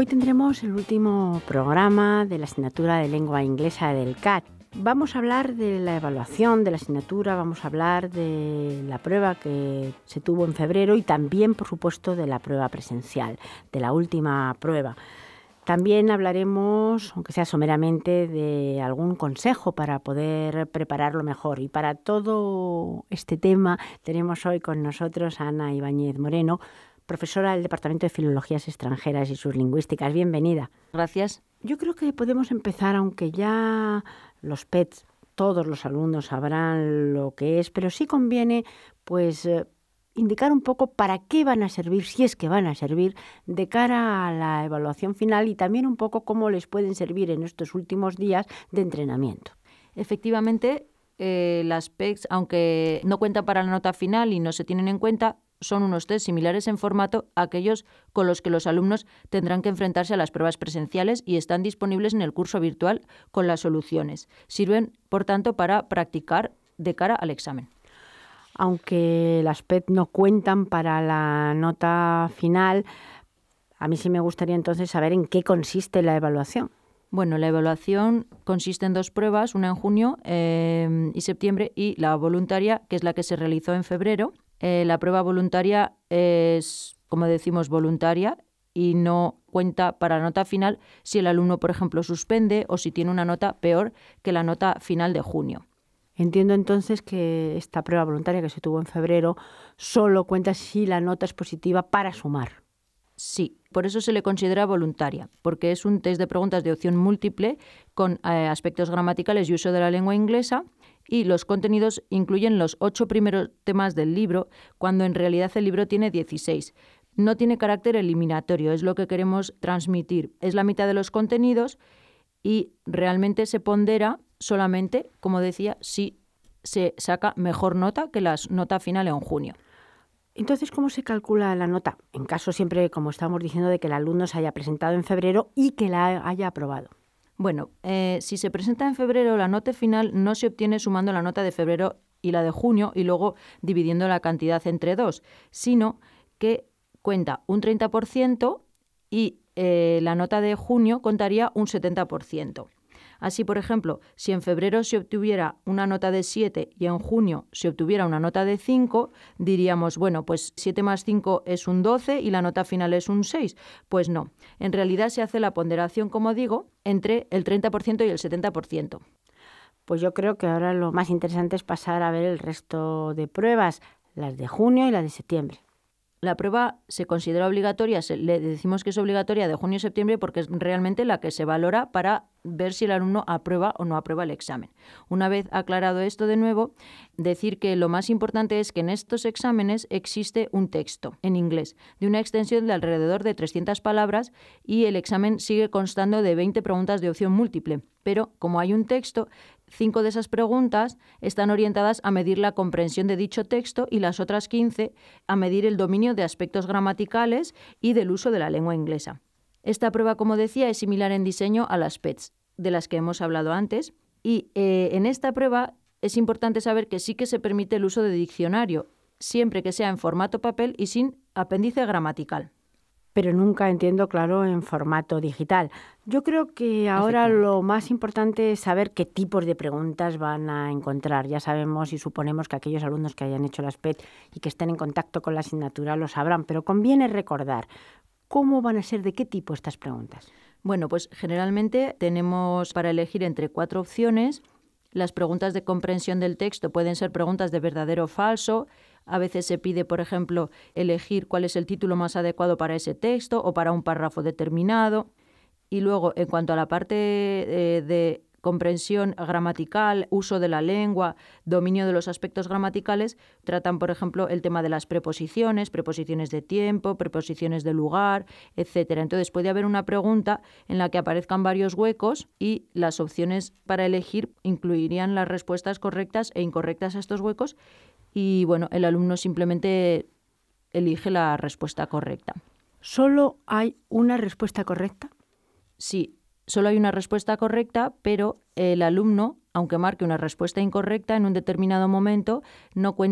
Hoy tendremos el último programa de la asignatura de lengua inglesa del CAT. Vamos a hablar de la evaluación de la asignatura, vamos a hablar de la prueba que se tuvo en febrero y también, por supuesto, de la prueba presencial, de la última prueba. También hablaremos, aunque sea someramente, de algún consejo para poder prepararlo mejor. Y para todo este tema tenemos hoy con nosotros a Ana Ibáñez Moreno, profesora del Departamento de Filologías Extranjeras y sus Lingüísticas. Bienvenida. Gracias. Yo creo que podemos empezar, aunque ya los PETs, todos los alumnos sabrán lo que es, pero sí conviene indicar un poco para qué van a servir, si es que van a servir, de cara a la evaluación final y también un poco cómo les pueden servir en estos últimos días de entrenamiento. Efectivamente, las PECs, aunque no cuentan para la nota final y no se tienen en cuenta, son unos test similares en formato a aquellos con los que los alumnos tendrán que enfrentarse a las pruebas presenciales y están disponibles en el curso virtual con las soluciones. Sirven, por tanto, para practicar de cara al examen. Aunque las PET no cuentan para la nota final, a mí sí me gustaría entonces saber en qué consiste la evaluación. Bueno, la evaluación consiste en dos pruebas, una en junio y septiembre, y la voluntaria, que es la que se realizó en febrero. La prueba voluntaria es, como decimos, voluntaria y no cuenta para la nota final si el alumno, por ejemplo, suspende o si tiene una nota peor que la nota final de junio. Entiendo entonces que esta prueba voluntaria que se tuvo en febrero solo cuenta si la nota es positiva para sumar. Sí, por eso se le considera voluntaria, porque es un test de preguntas de opción múltiple con aspectos gramaticales y uso de la lengua inglesa, y los contenidos incluyen los 8 primeros temas del libro, cuando en realidad el libro tiene 16. No tiene carácter eliminatorio, es lo que queremos transmitir. Es la mitad de los contenidos y realmente se pondera solamente, como decía, si se saca mejor nota que la nota final en junio. Entonces, ¿cómo se calcula la nota? En caso siempre, como estamos diciendo, de que el alumno se haya presentado en febrero y que la haya aprobado. Bueno, si se presenta en febrero, la nota final no se obtiene sumando la nota de febrero y la de junio y luego dividiendo la cantidad entre dos, sino que cuenta un 30% y la nota de junio contaría un 70%. Así, por ejemplo, si en febrero se obtuviera una nota de 7 y en junio se obtuviera una nota de 5, diríamos, bueno, pues 7 más 5 es un 12 y la nota final es un 6. Pues no, en realidad se hace la ponderación, como digo, entre el 30% y el 70%. Pues yo creo que ahora lo más interesante es pasar a ver el resto de pruebas, las de junio y las de septiembre. La prueba se considera obligatoria, le decimos que es obligatoria de junio y septiembre porque es realmente la que se valora para ver si el alumno aprueba o no aprueba el examen. Una vez aclarado esto de nuevo, decir que lo más importante es que en estos exámenes existe un texto en inglés de una extensión de alrededor de 300 palabras y el examen sigue constando de 20 preguntas de opción múltiple. Pero como hay un texto, 5 de esas preguntas están orientadas a medir la comprensión de dicho texto y las otras 15 a medir el dominio de aspectos gramaticales y del uso de la lengua inglesa. Esta prueba, como decía, es similar en diseño a las PETs, de las que hemos hablado antes, y en esta prueba es importante saber que sí que se permite el uso de diccionario, siempre que sea en formato papel y sin apéndice gramatical. Pero nunca, entiendo, claro, en formato digital. Yo creo que ahora lo más importante es saber qué tipos de preguntas van a encontrar. Ya sabemos y suponemos que aquellos alumnos que hayan hecho las PET y que estén en contacto con la asignatura lo sabrán, pero conviene recordar cómo van a ser, de qué tipo estas preguntas. Bueno, pues generalmente tenemos para elegir entre 4 opciones. Las preguntas de comprensión del texto pueden ser preguntas de verdadero o falso. A veces se pide, por ejemplo, elegir cuál es el título más adecuado para ese texto o para un párrafo determinado. Y luego, en cuanto a la parte de comprensión gramatical, uso de la lengua, dominio de los aspectos gramaticales, tratan, por ejemplo, el tema de las preposiciones, preposiciones de tiempo, preposiciones de lugar, etc. Entonces puede haber una pregunta en la que aparezcan varios huecos y las opciones para elegir incluirían las respuestas correctas e incorrectas a estos huecos y, bueno, el alumno simplemente elige la respuesta correcta. ¿Solo hay una respuesta correcta? Sí. Solo hay una respuesta correcta, pero el alumno, aunque marque una respuesta incorrecta en un determinado momento, no cuenta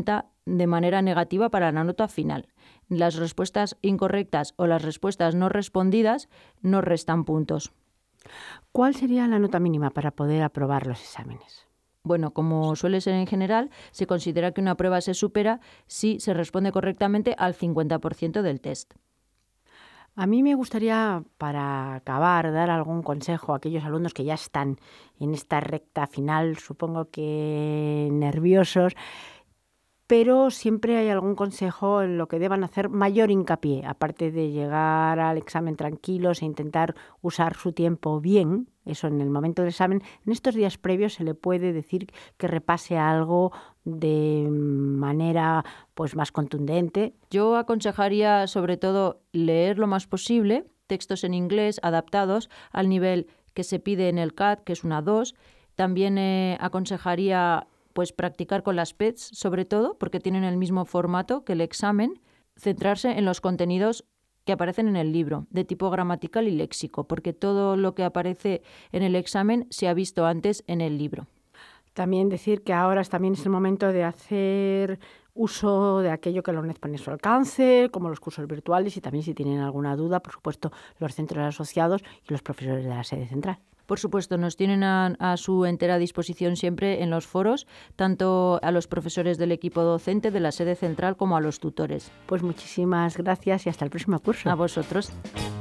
de manera negativa para la nota final. Las respuestas incorrectas o las respuestas no respondidas no restan puntos. ¿Cuál sería la nota mínima para poder aprobar los exámenes? Bueno, como suele ser en general, se considera que una prueba se supera si se responde correctamente al 50% del test. A mí me gustaría, para acabar, dar algún consejo a aquellos alumnos que ya están en esta recta final, supongo que nerviosos, pero siempre hay algún consejo en lo que deban hacer mayor hincapié, aparte de llegar al examen tranquilos e intentar usar su tiempo bien, eso en el momento del examen. En estos días previos se le puede decir que repase algo de manera pues más contundente. Yo aconsejaría sobre todo leer lo más posible, textos en inglés adaptados al nivel que se pide en el CAT, que es una 2. También aconsejaría pues practicar con las PETs, sobre todo, porque tienen el mismo formato que el examen, centrarse en los contenidos que aparecen en el libro, de tipo gramatical y léxico, porque todo lo que aparece en el examen se ha visto antes en el libro. También decir que ahora también es el momento de hacer uso de aquello que la UNED pone a su alcance, como los cursos virtuales, y también si tienen alguna duda, por supuesto, los centros asociados y los profesores de la sede central. Por supuesto, nos tienen a su entera disposición siempre en los foros, tanto a los profesores del equipo docente de la sede central como a los tutores. Pues muchísimas gracias y hasta el próximo curso. A vosotros.